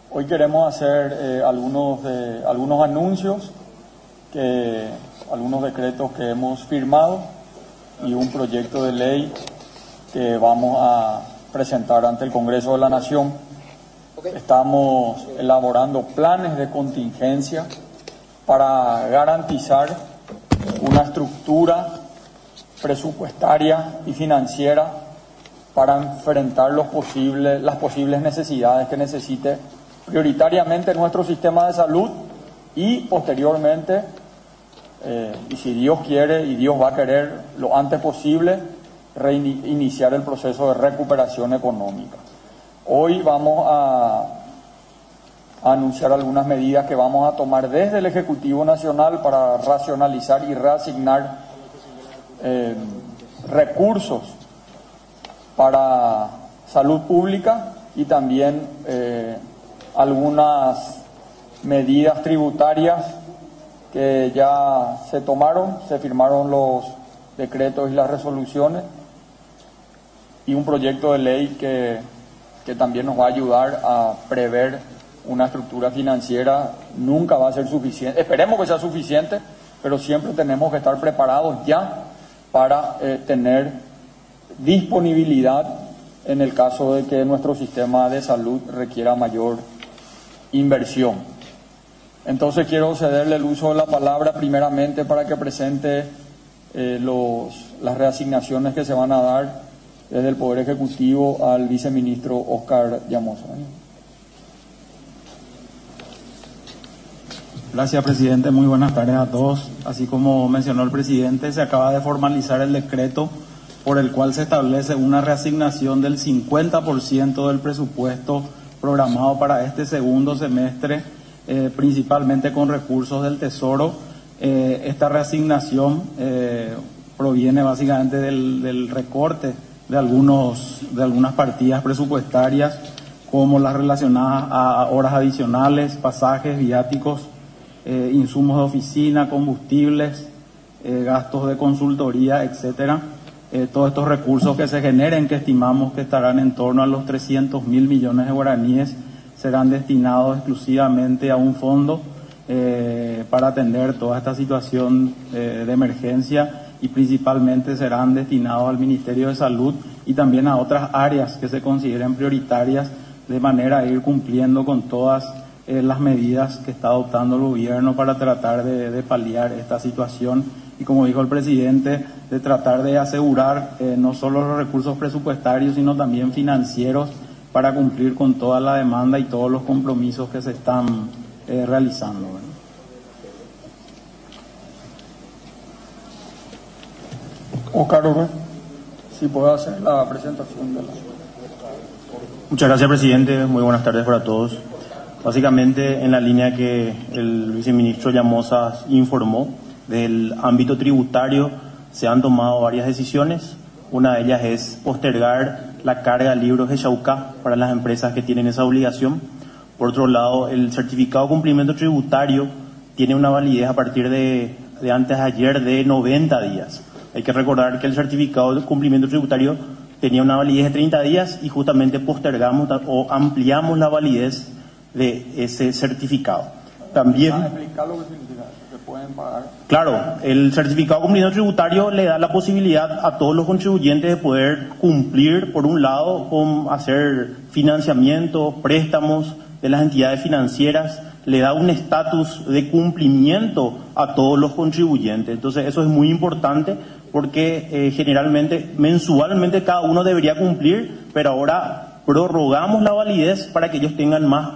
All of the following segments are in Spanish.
Hoy queremos hacer algunos anuncios, algunos decretos que hemos firmado y un proyecto de ley que vamos a presentar ante el Congreso de la Nación. Estamos elaborando planes de contingencia para garantizar una estructura presupuestaria y financiera para enfrentar las posibles necesidades que necesite prioritariamente nuestro sistema de salud y posteriormente, y si Dios quiere y Dios va a querer, lo antes posible, reiniciar el proceso de recuperación económica. Hoy vamos a anunciar algunas medidas que vamos a tomar desde el Ejecutivo Nacional para racionalizar y reasignar recursos para salud pública y también algunas medidas tributarias que ya se tomaron, se firmaron los decretos y las resoluciones, y un proyecto de ley que también nos va a ayudar a prever una estructura financiera. Nunca va a ser suficiente, esperemos que sea suficiente, pero siempre tenemos que estar preparados ya para tener disponibilidad en el caso de que nuestro sistema de salud requiera mayor inversión. Entonces quiero cederle el uso de la palabra primeramente para que presente las reasignaciones que se van a dar desde el Poder Ejecutivo al viceministro Oscar Llamosa. Gracias, presidente. Muy buenas tardes a todos. Así como mencionó el presidente, se acaba de formalizar el decreto por el cual se establece una reasignación del 50% del presupuesto programado para este segundo semestre, principalmente con recursos del Tesoro. Esta reasignación proviene básicamente del recorte de algunas partidas presupuestarias, como las relacionadas a horas adicionales, pasajes, viáticos, insumos de oficina, combustibles, gastos de consultoría, etcétera. Todos estos recursos que se generen, que estimamos que estarán en torno a los 300.000 millones de guaraníes, serán destinados exclusivamente a un fondo para atender toda esta situación de emergencia, y principalmente serán destinados al Ministerio de Salud y también a otras áreas que se consideren prioritarias, de manera a ir cumpliendo con todas las medidas que está adoptando el gobierno para tratar de paliar esta situación. Y como dijo el presidente, de tratar de asegurar no solo los recursos presupuestarios, sino también financieros para cumplir con toda la demanda y todos los compromisos que se están realizando, ¿verdad? Oscar, si puedo hacer la presentación de la... Muchas gracias, presidente. Muy buenas tardes para todos. Básicamente, en la línea que el viceministro Llamosa informó, del ámbito tributario se han tomado varias decisiones. Una de ellas es postergar la carga de libros de Xaucá para las empresas que tienen esa obligación. Por otro lado, el certificado de cumplimiento tributario tiene una validez a partir de antes de ayer de 90 días. Hay que recordar que el certificado de cumplimiento tributario tenía una validez de 30 días y justamente postergamos o ampliamos la validez de ese certificado. También... explicar lo que significa, que pueden pagar. Claro, el certificado de cumplimiento tributario le da la posibilidad a todos los contribuyentes de poder cumplir, por un lado, con hacer financiamiento, préstamos de las entidades financieras, le da un estatus de cumplimiento a todos los contribuyentes. Entonces eso es muy importante porque generalmente, mensualmente cada uno debería cumplir, pero ahora prorrogamos la validez para que ellos tengan más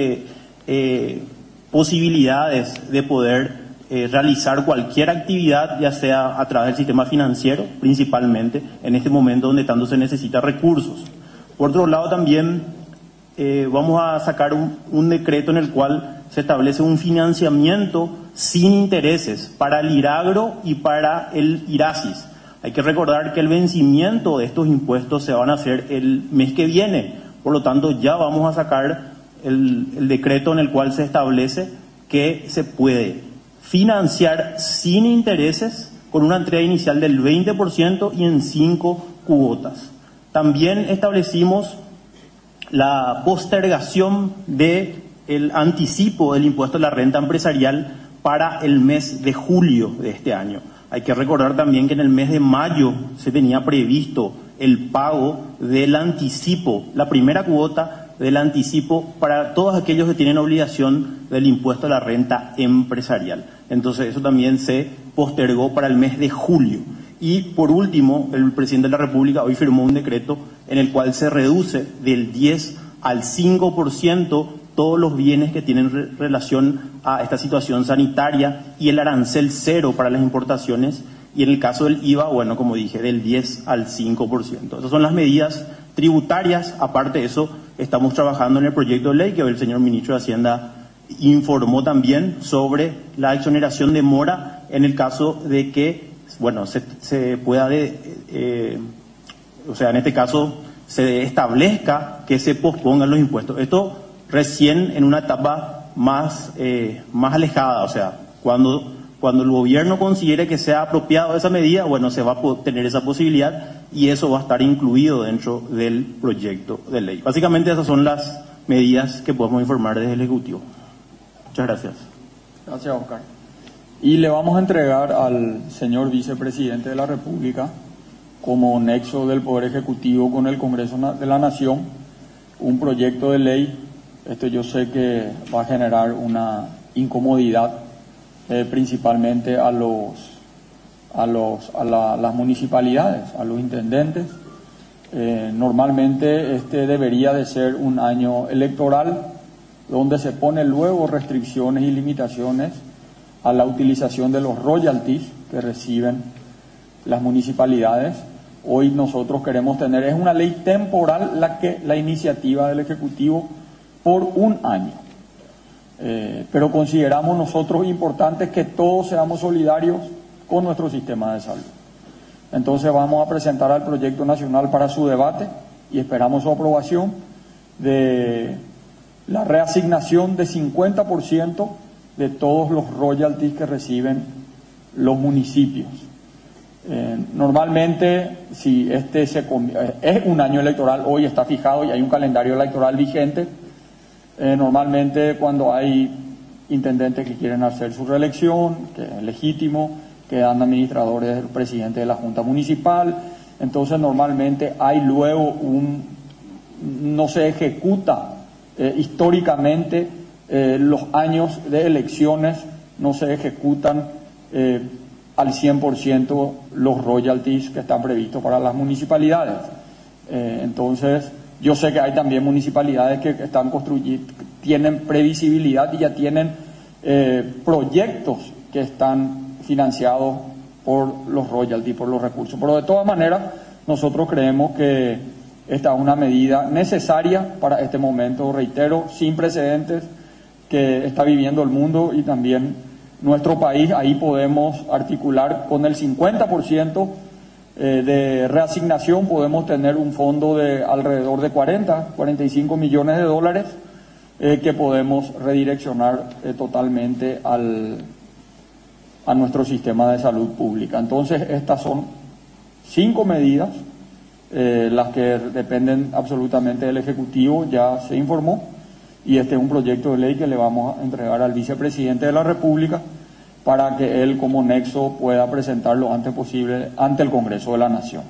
posibilidades de poder realizar cualquier actividad, ya sea a través del sistema financiero, principalmente en este momento donde tanto se necesita recursos. Por otro lado, también vamos a sacar un decreto en el cual se establece un financiamiento sin intereses para el IRAGRO y para el IRASIS. Hay que recordar que el vencimiento de estos impuestos se van a hacer el mes que viene, por lo tanto ya vamos a sacar el decreto en el cual se establece que se puede financiar sin intereses con una entrega inicial del 20% y en 5 cuotas. También establecimos la postergación del anticipo del impuesto a la renta empresarial para el mes de julio de este año. Hay que recordar también que en el mes de mayo se tenía previsto el pago del anticipo, la primera cuota del anticipo para todos aquellos que tienen obligación del impuesto a la renta empresarial. Entonces eso también se postergó para el mes de julio. Y por último, el presidente de la República hoy firmó un decreto en el cual se reduce del 10 al 5% todos los bienes que tienen relación a esta situación sanitaria y el arancel cero para las importaciones, y en el caso del IVA, bueno, como dije, del 10 al 5%. Esas son las medidas tributarias. Aparte de eso, estamos trabajando en el proyecto de ley que hoy el señor ministro de Hacienda informó también sobre la exoneración de mora en el caso de que, bueno, se pueda, o sea, en este caso se establezca que se pospongan los impuestos. Esto recién en una etapa más alejada, o sea, cuando el gobierno considere que sea apropiado esa medida, bueno, se va a tener esa posibilidad y eso va a estar incluido dentro del proyecto de ley. Básicamente esas son las medidas que podemos informar desde el Ejecutivo. Muchas gracias. Gracias, Oscar. Y le vamos a entregar al señor vicepresidente de la República, como nexo del Poder Ejecutivo con el Congreso de la Nación, un proyecto de ley. Esto yo sé que va a generar una incomodidad, principalmente a las municipalidades, a los intendentes. Normalmente este debería de ser un año electoral donde se ponen luego restricciones y limitaciones a la utilización de los royalties que reciben las municipalidades. Hoy nosotros queremos tener, es una ley temporal la iniciativa del Ejecutivo por un año. Pero consideramos nosotros importante que todos seamos solidarios con nuestro sistema de salud. Entonces vamos a presentar al proyecto nacional para su debate y esperamos su aprobación de la reasignación de 50% de todos los royalties que reciben los municipios. Normalmente, si es un año electoral, hoy está fijado y hay un calendario electoral vigente. Normalmente cuando hay intendentes que quieren hacer su reelección, que es legítimo, quedan administradores del presidente de la Junta Municipal, entonces normalmente hay luego no se ejecuta históricamente los años de elecciones, no se ejecutan al 100% los royalties que están previstos para las municipalidades. Entonces, yo sé que hay también municipalidades que están tienen previsibilidad y ya tienen proyectos que están financiados por los royalties, por los recursos. Pero de todas maneras, nosotros creemos que esta es una medida necesaria para este momento, reitero, sin precedentes que está viviendo el mundo y también nuestro país. Ahí podemos articular con el 50% de reasignación, podemos tener un fondo de alrededor de 45 millones de dólares que podemos redireccionar totalmente a nuestro sistema de salud pública. Entonces, estas son 5 medidas, las que dependen absolutamente del Ejecutivo, ya se informó, y este es un proyecto de ley que le vamos a entregar al vicepresidente de la República para que él como nexo pueda presentar lo antes posible ante el Congreso de la Nación.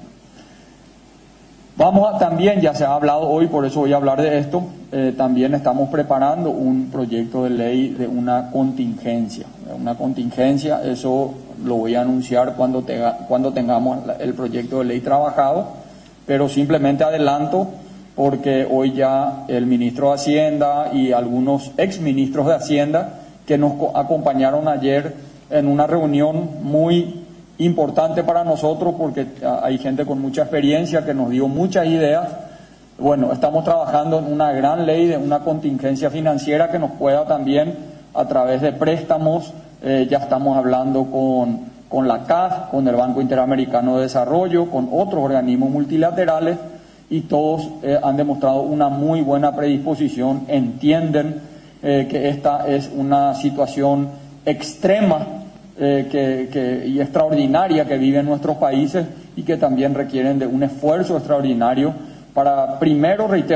También, ya se ha hablado hoy, por eso voy a hablar de esto, también estamos preparando un proyecto de ley de una contingencia. Eso lo voy a anunciar cuando tengamos el proyecto de ley trabajado, pero simplemente adelanto porque hoy ya el ministro de Hacienda y algunos exministros de Hacienda que nos acompañaron ayer en una reunión muy importante para nosotros, porque hay gente con mucha experiencia que nos dio muchas ideas. Bueno, estamos trabajando en una gran ley de una contingencia financiera que nos pueda también, a través de préstamos, ya estamos hablando con la CAF, con el Banco Interamericano de Desarrollo, con otros organismos multilaterales, y todos han demostrado una muy buena predisposición, entienden que esta es una situación extrema y extraordinaria que viven nuestros países y que también requieren de un esfuerzo extraordinario para, primero, reitero,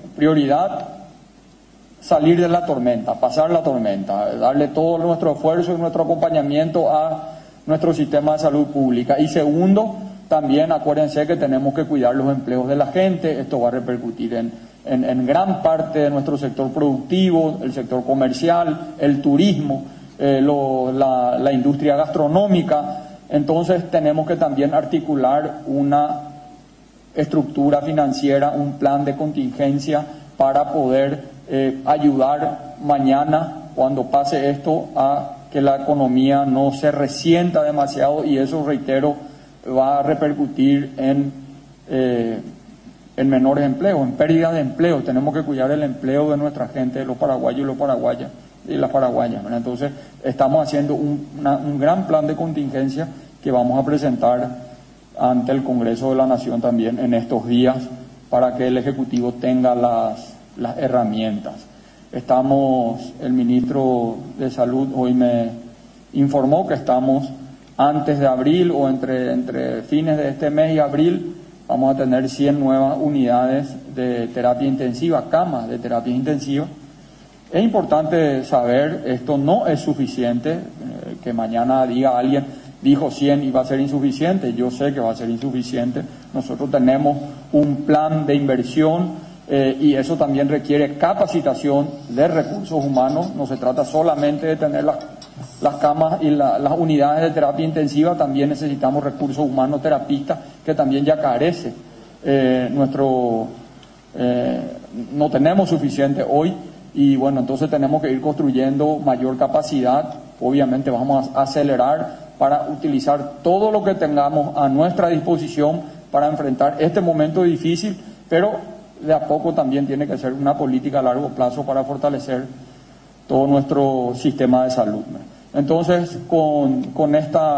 prioridad, salir de la tormenta, pasar la tormenta, darle todo nuestro esfuerzo y nuestro acompañamiento a nuestro sistema de salud pública. Y segundo, también acuérdense que tenemos que cuidar los empleos de la gente. Esto va a repercutir en gran parte de nuestro sector productivo, el sector comercial, el turismo, la industria gastronómica. Entonces tenemos que también articular una estructura financiera, un plan de contingencia para poder ayudar mañana, cuando pase esto, a que la economía no se resienta demasiado, y eso, reitero, va a repercutir en menores empleos, en pérdida de empleo. Tenemos que cuidar el empleo de nuestra gente, de los paraguayos y las paraguayas, ¿verdad? Entonces estamos haciendo un gran plan de contingencia que vamos a presentar ante el Congreso de la Nación también en estos días, para que el Ejecutivo tenga las herramientas. El ministro de Salud hoy me informó que estamos antes de abril, o entre fines de este mes y abril, vamos a tener 100 nuevas unidades de terapia intensiva, camas de terapia intensiva. Es importante saber, esto no es suficiente, que mañana diga alguien, dijo 100 y va a ser insuficiente. Yo sé que va a ser insuficiente. Nosotros tenemos un plan de inversión, y eso también requiere capacitación de recursos humanos. No se trata solamente de tener las camas y las unidades de terapia intensiva, también necesitamos recursos humanos terapistas, que también ya carece. No tenemos suficiente hoy, y bueno, entonces tenemos que ir construyendo mayor capacidad. Obviamente vamos a acelerar para utilizar todo lo que tengamos a nuestra disposición para enfrentar este momento difícil, pero de a poco también tiene que ser una política a largo plazo para fortalecer todo nuestro sistema de salud. Entonces, con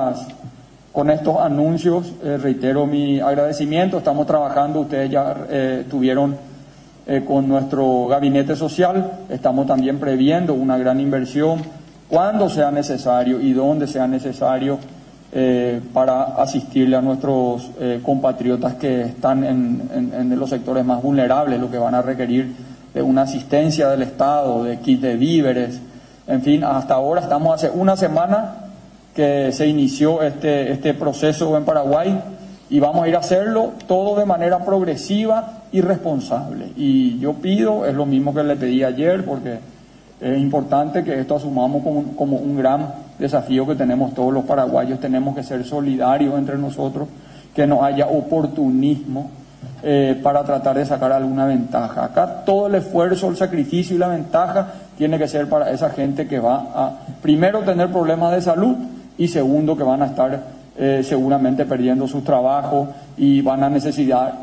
estos anuncios, reitero mi agradecimiento. Estamos trabajando, ustedes ya tuvieron con nuestro gabinete social, estamos también previendo una gran inversión cuando sea necesario y donde sea necesario, para asistirle a nuestros compatriotas que están en los sectores más vulnerables, lo que van a requerir de una asistencia del Estado, de kit de víveres. En fin, hasta ahora estamos hace una semana que se inició este proceso en Paraguay, y vamos a ir a hacerlo todo de manera progresiva y responsable. Y yo pido, es lo mismo que le pedí ayer, porque es importante que esto asumamos como un gran desafío que tenemos todos los paraguayos. Tenemos que ser solidarios entre nosotros, que no haya oportunismo para tratar de sacar alguna ventaja. Acá todo el esfuerzo, el sacrificio y la ventaja tiene que ser para esa gente que va a, primero, tener problemas de salud, y segundo, que van a estar seguramente perdiendo sus trabajos y van a necesitar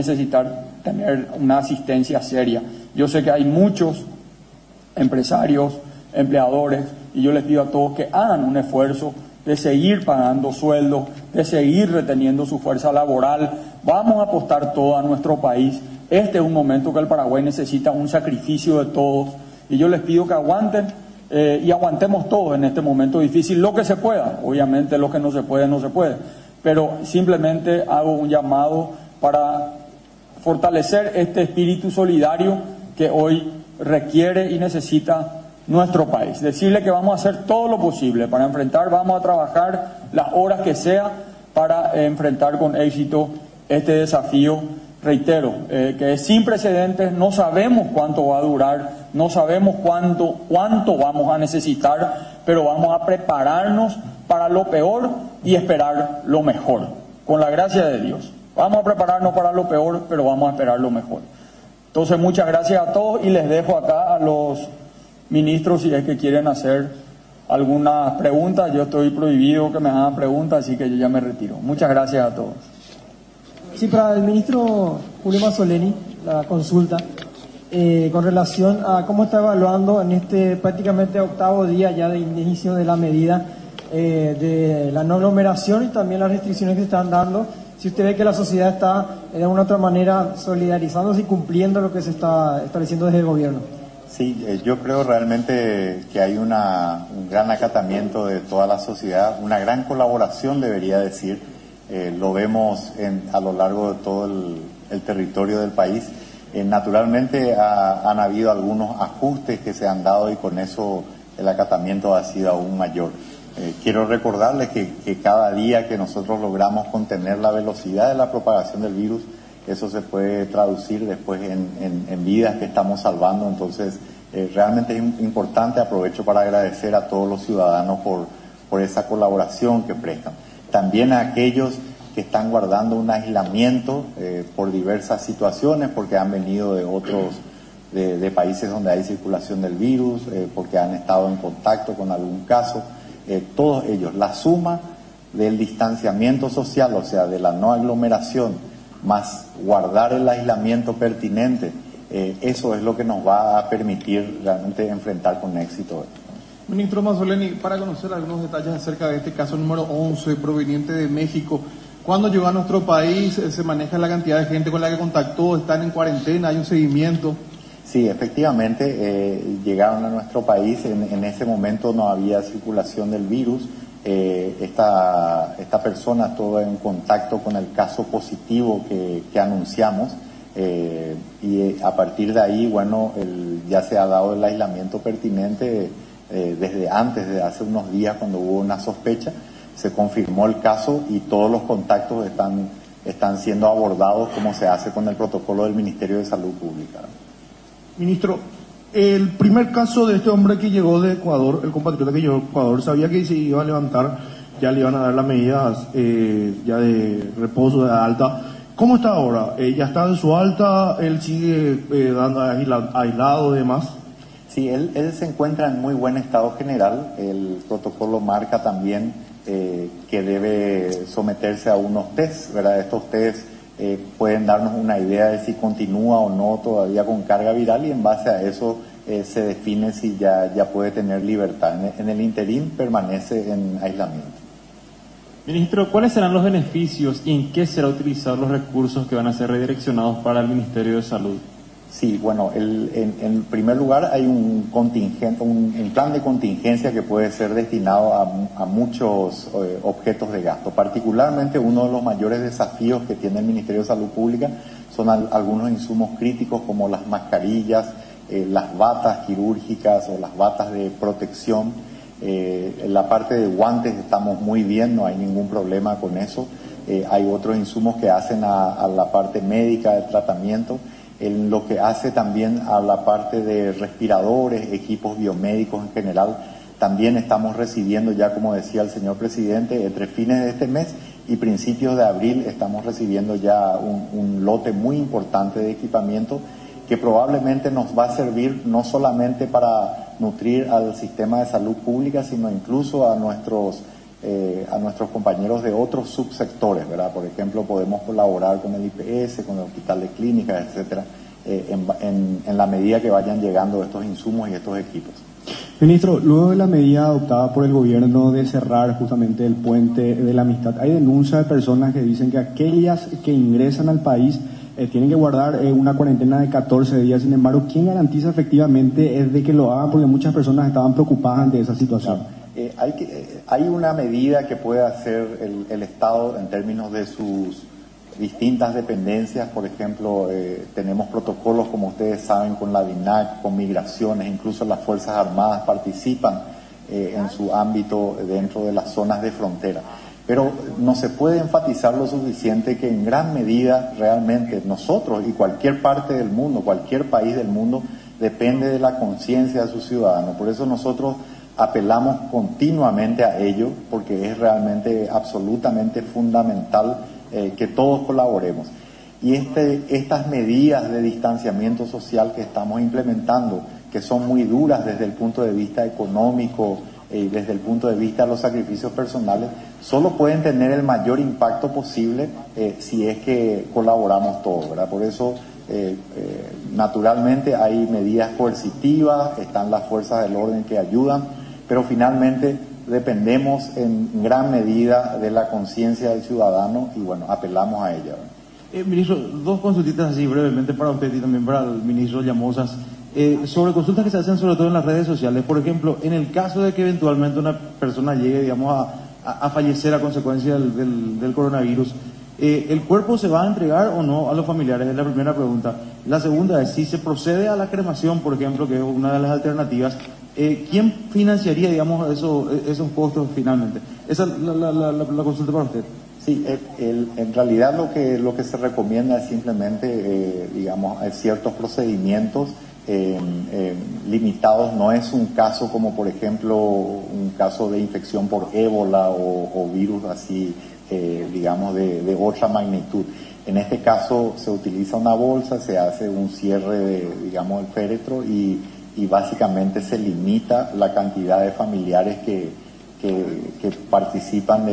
tener una asistencia seria. Yo sé que hay muchos empresarios, empleadores, y yo les pido a todos que hagan un esfuerzo de seguir pagando sueldos, de seguir reteniendo su fuerza laboral. Vamos a apostar todo a nuestro país. Este es un momento que el Paraguay necesita un sacrificio de todos, y yo les pido que aguanten, y aguantemos todos en este momento difícil lo que se pueda. Obviamente lo que no se puede, no se puede, pero simplemente hago un llamado para fortalecer este espíritu solidario que hoy requiere y necesita nuestro país. Decirle que vamos a hacer todo lo posible para enfrentar, vamos a trabajar las horas que sea para enfrentar con éxito este desafío. Reitero, que es sin precedentes. No sabemos cuánto va a durar, no sabemos cuánto vamos a necesitar, pero vamos a prepararnos para lo peor y esperar lo mejor, con la gracia de Dios. Vamos a prepararnos para lo peor, pero vamos a esperar lo mejor. Entonces, muchas gracias a todos, y les dejo acá a los ministros si es que quieren hacer alguna pregunta. Yo estoy prohibido que me hagan preguntas, así que yo ya me retiro. Muchas gracias a todos. Sí, para el ministro Julio Mazzoleni, la consulta, con relación a cómo está evaluando en este prácticamente octavo día ya de inicio de la medida de la no aglomeración y también las restricciones que se están dando, si usted ve que la sociedad está de alguna otra manera solidarizándose y cumpliendo lo que se está estableciendo desde el gobierno. Sí, yo creo realmente que hay un gran acatamiento de toda la sociedad, una gran colaboración, debería decir. Lo vemos a lo largo de todo el territorio del país. Naturalmente han habido algunos ajustes que se han dado y con eso el acatamiento ha sido aún mayor. Quiero recordarles que cada día que nosotros logramos contener la velocidad de la propagación del virus, eso se puede traducir después en vidas que estamos salvando. Entonces, realmente es importante. Aprovecho para agradecer a todos los ciudadanos por esa colaboración que prestan. También a aquellos que están guardando un aislamiento por diversas situaciones, porque han venido de otros de países donde hay circulación del virus, porque han estado en contacto con algún caso. Todos ellos, la suma del distanciamiento social, o sea, de la no aglomeración, más guardar el aislamiento pertinente, eso es lo que nos va a permitir realmente enfrentar con éxito. Ministro Mazzoleni, para conocer algunos detalles acerca de este caso número 11 proveniente de México, ¿cuándo llegó a nuestro país? ¿Se maneja la cantidad de gente con la que contactó? ¿Están en cuarentena? ¿Hay un seguimiento? Sí, efectivamente, llegaron a nuestro país. En ese momento no había circulación del virus. Esta persona estuvo en contacto con el caso positivo que anunciamos, y a partir de ahí, bueno, ya se ha dado el aislamiento pertinente desde antes, desde hace unos días, cuando hubo una sospecha. Se confirmó el caso y todos los contactos están siendo abordados como se hace con el protocolo del Ministerio de Salud Pública. Ministro, el primer caso de este hombre que llegó de Ecuador, el compatriota que llegó de Ecuador, sabía que se iba a levantar, ya le iban a dar las medidas ya de reposo, de alta. ¿Cómo está ahora? ¿Ya está en su alta? ¿Él sigue aislado y demás? Sí, él se encuentra en muy buen estado general. El protocolo marca también que debe someterse a unos test, ¿verdad? Estos test pueden darnos una idea de si continúa o no todavía con carga viral, y en base a eso se define si ya puede tener libertad. En el interín permanece en aislamiento. Ministro, ¿cuáles serán los beneficios y en qué serán utilizados los recursos que van a ser redireccionados para el Ministerio de Salud? Sí, bueno, en primer lugar hay un plan de contingencia que puede ser destinado a muchos objetos de gasto. Particularmente uno de los mayores desafíos que tiene el Ministerio de Salud Pública son algunos insumos críticos como las mascarillas, las batas quirúrgicas o las batas de protección. En la parte de guantes estamos muy bien, no hay ningún problema con eso. Hay otros insumos que hacen a la parte médica del tratamiento. En lo que hace también a la parte de respiradores, equipos biomédicos en general, también estamos recibiendo ya, como decía el señor presidente, entre fines de este mes y principios de abril estamos recibiendo ya un lote muy importante de equipamiento que probablemente nos va a servir no solamente para nutrir al sistema de salud pública, sino incluso a nuestros compañeros de otros subsectores, ¿verdad? Por ejemplo, podemos colaborar con el IPS, con el Hospital de Clínicas, etcétera, en la medida que vayan llegando estos insumos y estos equipos. Ministro, luego de la medida adoptada por el gobierno de cerrar justamente el puente de la amistad, hay denuncias de personas que dicen que aquellas que ingresan al país tienen que guardar una cuarentena de 14 días. Sin embargo, ¿quién garantiza efectivamente es de que lo hagan? Porque muchas personas estaban preocupadas ante esa situación. Claro. Hay una medida que puede hacer el Estado en términos de sus distintas dependencias. Por ejemplo, tenemos protocolos, como ustedes saben, con la DINAC, con migraciones, incluso las Fuerzas Armadas participan en su ámbito dentro de las zonas de frontera. Pero no se puede enfatizar lo suficiente que en gran medida realmente nosotros y cualquier parte del mundo, cualquier país del mundo, depende de la conciencia de sus ciudadanos. Por eso nosotros apelamos continuamente a ello, porque es realmente absolutamente fundamental que todos colaboremos. Y estas medidas de distanciamiento social que estamos implementando, que son muy duras desde el punto de vista económico y desde el punto de vista de los sacrificios personales, solo pueden tener el mayor impacto posible si es que colaboramos todos, ¿verdad? Por eso, naturalmente hay medidas coercitivas, están las fuerzas del orden que ayudan, pero finalmente dependemos en gran medida de la conciencia del ciudadano y bueno, apelamos a ella. Ministro, dos consultitas así brevemente para usted y también para el ministro Llamosas. Sobre consultas que se hacen sobre todo en las redes sociales. Por ejemplo, en el caso de que eventualmente una persona llegue, digamos, a fallecer a consecuencia del coronavirus, ¿El cuerpo se va a entregar o no a los familiares? Es la primera pregunta. La segunda es, si se procede a la cremación, por ejemplo, que es una de las alternativas, ¿quién financiaría, digamos, esos costos finalmente? Esa es la consulta para usted. Sí, en realidad lo que se recomienda es simplemente, digamos, ciertos procedimientos limitados. No es un caso como, por ejemplo, un caso de infección por ébola o virus así, digamos, de otra magnitud. En este caso se utiliza una bolsa, se hace un cierre digamos, del féretro y básicamente se limita la cantidad de familiares que participan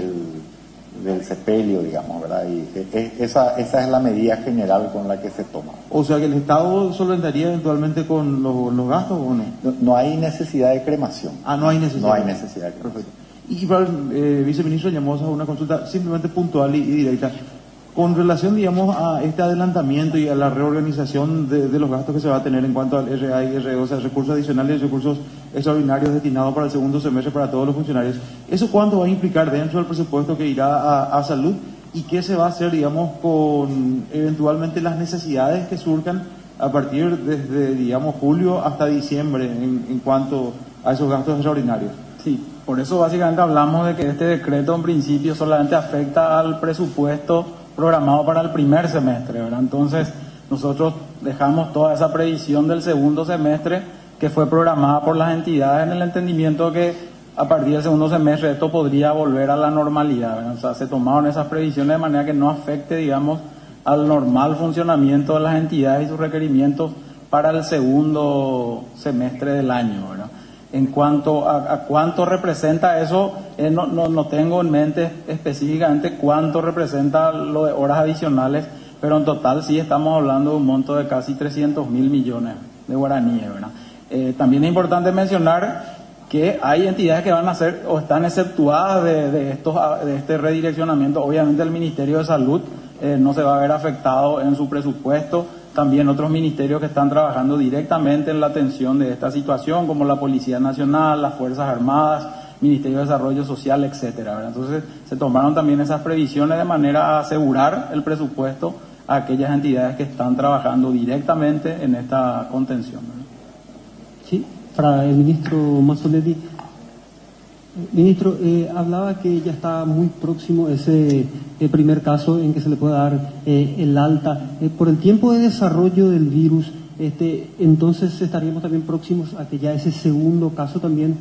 del sepelio, digamos, ¿verdad? Y esa es la medida general con la que se toma. O sea que el Estado solventaría eventualmente con los gastos o no? No hay necesidad de cremación. No hay necesidad. No hay necesidad de cremación. Perfecto. Y para el viceministro Llamosa, una consulta simplemente puntual y directa. Con relación, digamos, a este adelantamiento y a la reorganización de los gastos que se va a tener en cuanto al RA y RE, o sea, recursos adicionales y recursos extraordinarios destinados para el segundo semestre para todos los funcionarios, ¿eso cuánto va a implicar dentro del presupuesto que irá a salud? ¿Y qué se va a hacer, digamos, con eventualmente las necesidades que surjan a partir desde, digamos, julio hasta diciembre en cuanto a esos gastos extraordinarios? Sí, por eso básicamente hablamos de que este decreto en principio solamente afecta al presupuesto programado para el primer semestre, ¿verdad? Entonces nosotros dejamos toda esa previsión del segundo semestre que fue programada por las entidades en el entendimiento que a partir del segundo semestre esto podría volver a la normalidad, ¿verdad? O sea, se tomaron esas previsiones de manera que no afecte, digamos, al normal funcionamiento de las entidades y sus requerimientos para el segundo semestre del año, ¿verdad? En cuanto a cuánto representa eso, no tengo en mente específicamente cuánto representa lo de horas adicionales, pero en total sí estamos hablando de un monto de casi 300.000 millones de guaraníes, ¿verdad? También es importante mencionar que hay entidades que van a ser o están exceptuadas de este redireccionamiento. Obviamente el Ministerio de Salud no se va a ver afectado en su presupuesto. También otros ministerios que están trabajando directamente en la atención de esta situación, como la Policía Nacional, las Fuerzas Armadas, Ministerio de Desarrollo Social, etcétera, ¿verdad? Entonces se tomaron también esas previsiones de manera a asegurar el presupuesto a aquellas entidades que están trabajando directamente en esta contención, ¿verdad? Sí, para el ministro Mazzoleni. Ministro, hablaba que ya está muy próximo ese primer caso en que se le puede dar el alta. Por el tiempo de desarrollo del virus, entonces estaríamos también próximos a que ya ese segundo caso también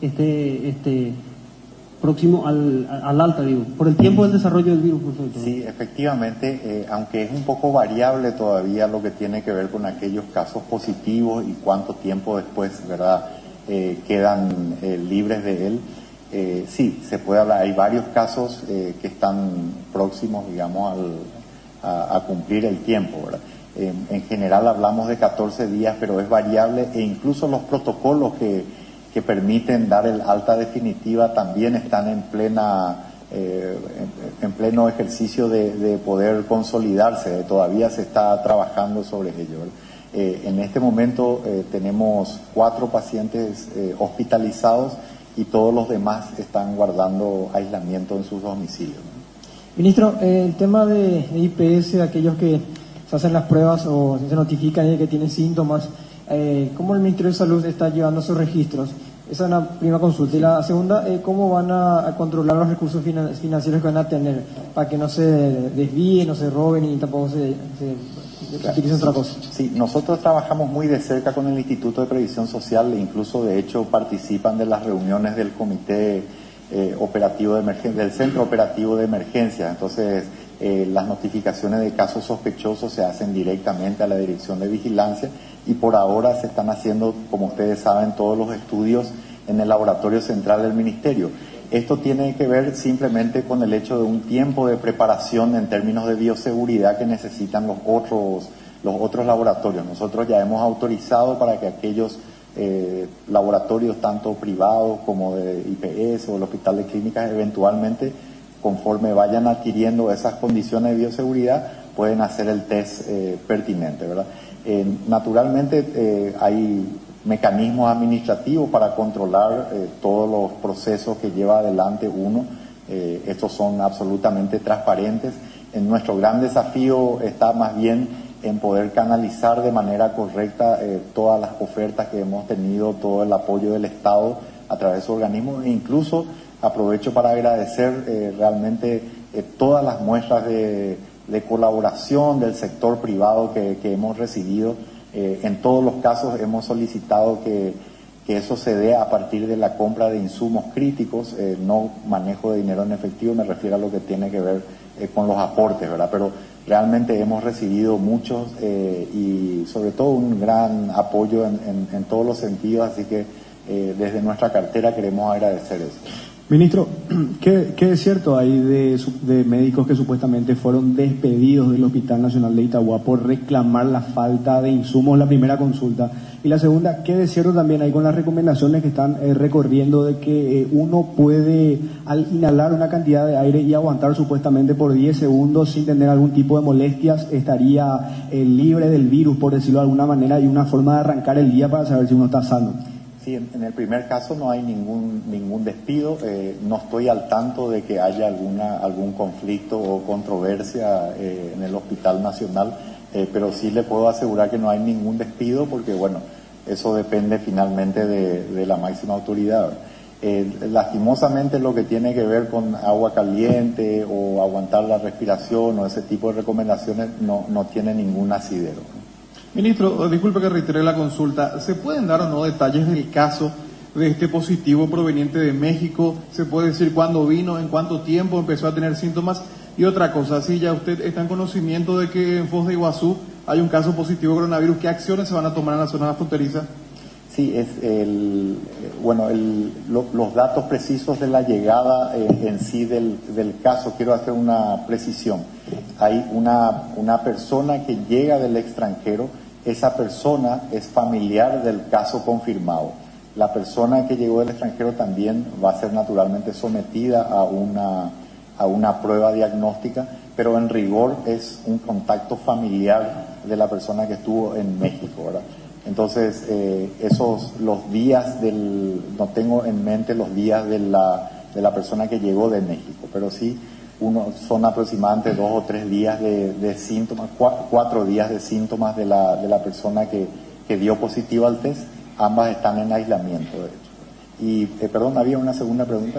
esté próximo al alta, digo, por el tiempo del desarrollo del virus. Sí, efectivamente, aunque es un poco variable todavía lo que tiene que ver con aquellos casos positivos y cuánto tiempo después, ¿verdad?, quedan libres de él. Sí, se puede hablar. Hay varios casos que están próximos, digamos, a cumplir el tiempo, ¿verdad? En general hablamos de 14 días, pero es variable e incluso los protocolos que permiten dar el alta definitiva también están en pleno ejercicio de poder consolidarse. Todavía se está trabajando sobre ello, ¿verdad? En este momento tenemos 4 pacientes hospitalizados y todos los demás están guardando aislamiento en sus domicilios. Ministro, el tema de IPS, aquellos que se hacen las pruebas o se notifican de que tienen síntomas, ¿cómo el Ministerio de Salud está llevando sus registros? Esa es la primera consulta. Y la segunda, ¿cómo van a controlar los recursos financieros que van a tener para que no se desvíen, no se roben y tampoco se utilicen otra cosa? Sí, nosotros trabajamos muy de cerca con el Instituto de Previsión Social e incluso de hecho participan de las reuniones del Comité Operativo de Emergencia, del Centro Operativo de Emergencia. Entonces, las notificaciones de casos sospechosos se hacen directamente a la Dirección de Vigilancia y por ahora se están haciendo, como ustedes saben, todos los estudios en el laboratorio central del Ministerio. Esto tiene que ver simplemente con el hecho de un tiempo de preparación en términos de bioseguridad que necesitan los otros laboratorios. Nosotros ya hemos autorizado para que aquellos laboratorios, tanto privados como de IPS o el Hospital de Clínicas, eventualmente, conforme vayan adquiriendo esas condiciones de bioseguridad, pueden hacer el test pertinente, ¿verdad? Naturalmente hay mecanismos administrativos para controlar todos los procesos que lleva adelante uno. Estos son absolutamente transparentes. nuestro gran desafío está más bien en poder canalizar de manera correcta todas las ofertas que hemos tenido, todo el apoyo del Estado a través de su organismo, e incluso aprovecho para agradecer realmente todas las muestras de colaboración del sector privado que hemos recibido. En todos los casos hemos solicitado que eso se dé a partir de la compra de insumos críticos, no manejo de dinero en efectivo, me refiero a lo que tiene que ver con los aportes, ¿verdad? Pero realmente hemos recibido muchos y sobre todo un gran apoyo en todos los sentidos, así que desde nuestra cartera queremos agradecer eso. Ministro, ¿qué es cierto hay de médicos que supuestamente fueron despedidos del Hospital Nacional de Itagua por reclamar la falta de insumos? La primera consulta. Y la segunda, ¿qué es cierto también hay con las recomendaciones que están recorriendo de que uno puede, al inhalar una cantidad de aire y aguantar supuestamente por 10 segundos sin tener algún tipo de molestias, estaría libre del virus, por decirlo de alguna manera, y una forma de arrancar el día para saber si uno está sano? Sí, en el primer caso no hay ningún despido. No estoy al tanto de que haya algún conflicto o controversia en el Hospital Nacional, pero sí le puedo asegurar que no hay ningún despido porque, bueno, eso depende finalmente de la máxima autoridad. Lastimosamente lo que tiene que ver con agua caliente o aguantar la respiración o ese tipo de recomendaciones no tiene ningún asidero. Ministro, disculpe que reitere la consulta. ¿Se pueden dar o no detalles del caso de este positivo proveniente de México? ¿Se puede decir cuándo vino, en cuánto tiempo empezó a tener síntomas? Y otra cosa, si ya usted está en conocimiento de que en Foz de Iguazú hay un caso positivo de coronavirus, ¿qué acciones se van a tomar en la zona fronteriza? Sí, los datos precisos de la llegada en sí del caso, quiero hacer una precisión. Hay una persona que llega del extranjero. Esa persona es familiar del caso confirmado. La persona que llegó del extranjero también va a ser naturalmente sometida a una prueba diagnóstica, pero en rigor es un contacto familiar de la persona que estuvo en México, ¿verdad? Entonces, los días no tengo en mente los días de la persona que llegó de México, pero sí son aproximadamente 2 o 3 días de síntomas, 4 días de síntomas de la persona que dio positivo al test. Ambas están en aislamiento, de hecho. Y, perdón, ¿había una segunda pregunta?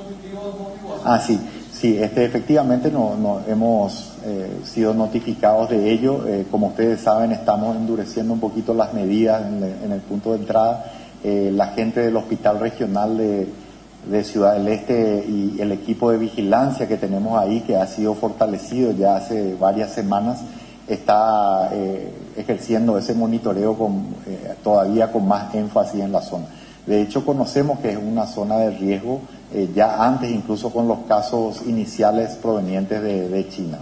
Sí, efectivamente no hemos sido notificados de ello. Como ustedes saben, estamos endureciendo un poquito las medidas en el punto de entrada. La gente del Hospital Regional de Ciudad del Este y el equipo de vigilancia que tenemos ahí, que ha sido fortalecido ya hace varias semanas, está ejerciendo ese monitoreo todavía con más énfasis en la zona. De hecho, conocemos que es una zona de riesgo ya antes, incluso con los casos iniciales provenientes de China.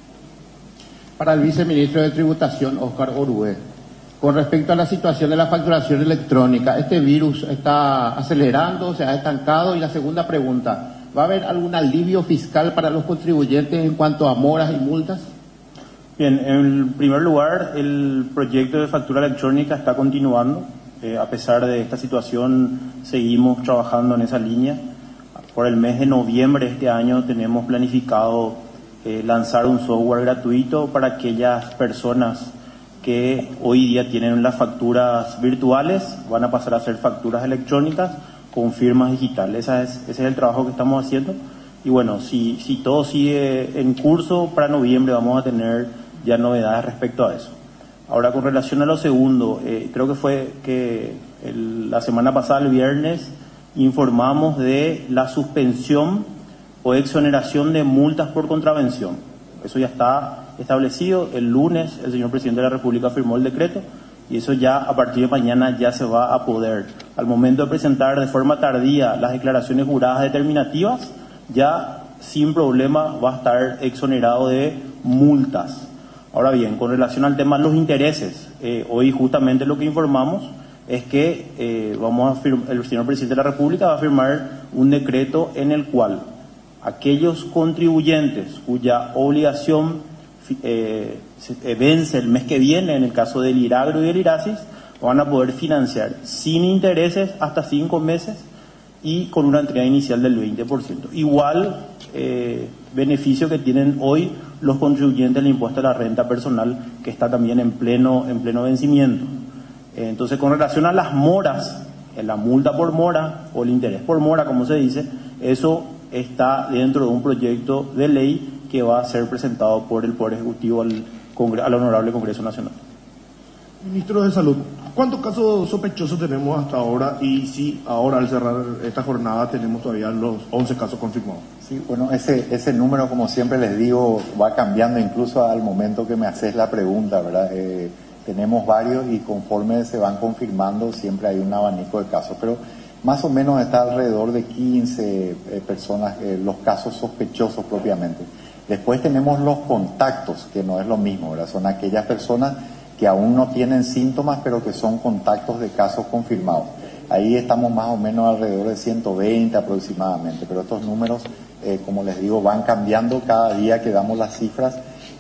Para el viceministro de Tributación, Óscar Orué, con respecto a la situación de la facturación electrónica, ¿este virus está acelerando, se ha estancado? Y la segunda pregunta, ¿va a haber algún alivio fiscal para los contribuyentes en cuanto a moras y multas? Bien, en primer lugar, el proyecto de factura electrónica está continuando. A pesar de esta situación, seguimos trabajando en esa línea. Por el mes de noviembre de este año tenemos planificado lanzar un software gratuito para aquellas personas que hoy día tienen las facturas virtuales, van a pasar a ser facturas electrónicas con firmas digitales. Ese es el trabajo que estamos haciendo. Y bueno, si todo sigue en curso, para noviembre vamos a tener ya novedades respecto a eso. Ahora, con relación a lo segundo, creo que fue que la semana pasada, el viernes, informamos de la suspensión o exoneración de multas por contravención. Eso ya está establecido. El lunes el señor presidente de la República firmó el decreto y eso ya a partir de mañana ya se va a poder. Al momento de presentar de forma tardía las declaraciones juradas determinativas, ya sin problema va a estar exonerado de multas. Ahora bien, con relación al tema de los intereses, hoy justamente lo que informamos es que el señor presidente de la República va a firmar un decreto en el cual aquellos contribuyentes cuya obligación vence el mes que viene, en el caso del IRAGRO y del IRASIS, van a poder financiar sin intereses hasta 5 meses y con una entrega inicial del 20%. Igual beneficio que tienen hoy los contribuyentes del impuesto a la renta personal, que está también en pleno vencimiento. Entonces, con relación a las moras, la multa por mora o el interés por mora, como se dice, eso está dentro de un proyecto de ley que va a ser presentado por el Poder Ejecutivo al Honorable Congreso Nacional. Ministro de Salud, ¿cuántos casos sospechosos tenemos hasta ahora? Y si ahora, al cerrar esta jornada, tenemos todavía los 11 casos confirmados. Sí, bueno, ese número, como siempre les digo, va cambiando incluso al momento que me haces la pregunta, ¿verdad? Tenemos varios y conforme se van confirmando siempre hay un abanico de casos, pero más o menos está alrededor de 15 personas, los casos sospechosos propiamente. Después tenemos los contactos, que no es lo mismo, ¿verdad? Son aquellas personas que aún no tienen síntomas, pero que son contactos de casos confirmados. Ahí estamos más o menos alrededor de 120 aproximadamente, pero estos números, como les digo, van cambiando cada día que damos las cifras.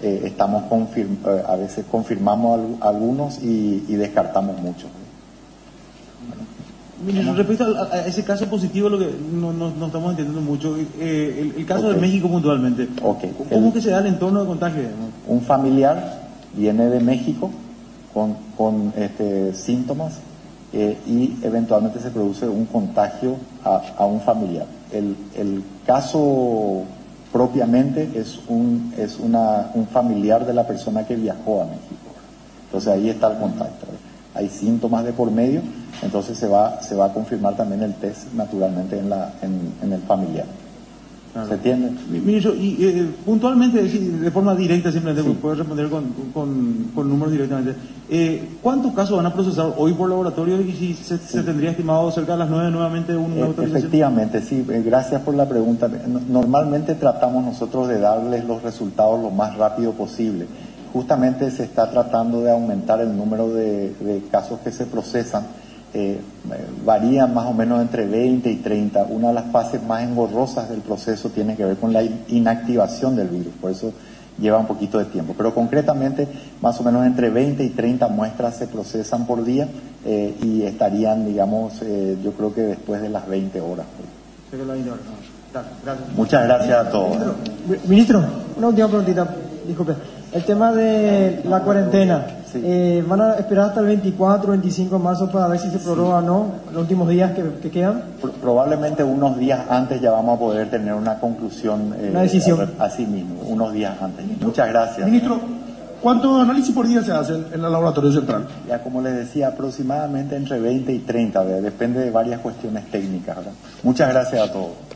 A veces confirmamos algunos y descartamos muchos. Ministro, respecto a ese caso positivo, lo que no estamos entendiendo mucho, el caso de México puntualmente. ¿Cómo que se da el entorno de contagio? Un familiar viene de México con síntomas y eventualmente se produce un contagio a un familiar. El caso propiamente es un familiar de la persona que viajó a México. Entonces ahí está el contacto. Hay síntomas de por medio, entonces se va a confirmar también el test naturalmente en el familiar. Claro. ¿Se entiende? Ministro, y puntualmente, de forma directa, simplemente puede responder con números directamente. ¿Cuántos casos van a procesar hoy por laboratorio y si se tendría estimado cerca de las 9 nuevamente una autorización? Efectivamente, sí. Gracias por la pregunta. Normalmente tratamos nosotros de darles los resultados lo más rápido posible. Justamente se está tratando de aumentar el número de casos que se procesan. Varían más o menos entre 20 y 30. Una de las fases más engorrosas del proceso tiene que ver con la inactivación del virus, por eso lleva un poquito de tiempo. Pero concretamente, más o menos entre 20 y 30 muestras se procesan por día y estarían, digamos, yo creo que después de las 20 horas. Gracias. Muchas gracias a todos. Ministro, una última preguntita, disculpe. El tema de la cuarentena, ¿van a esperar hasta el 24 o 25 de marzo para ver si se prorroga o no los últimos días que quedan? Probablemente unos días antes ya vamos a poder tener una conclusión. Una decisión. Así mismo, unos días antes. Muchas gracias. Ministro, ¿cuántos análisis por día se hacen en el laboratorio central? Ya como les decía, aproximadamente entre 20 y 30, depende de varias cuestiones técnicas, ¿verdad? Muchas gracias a todos.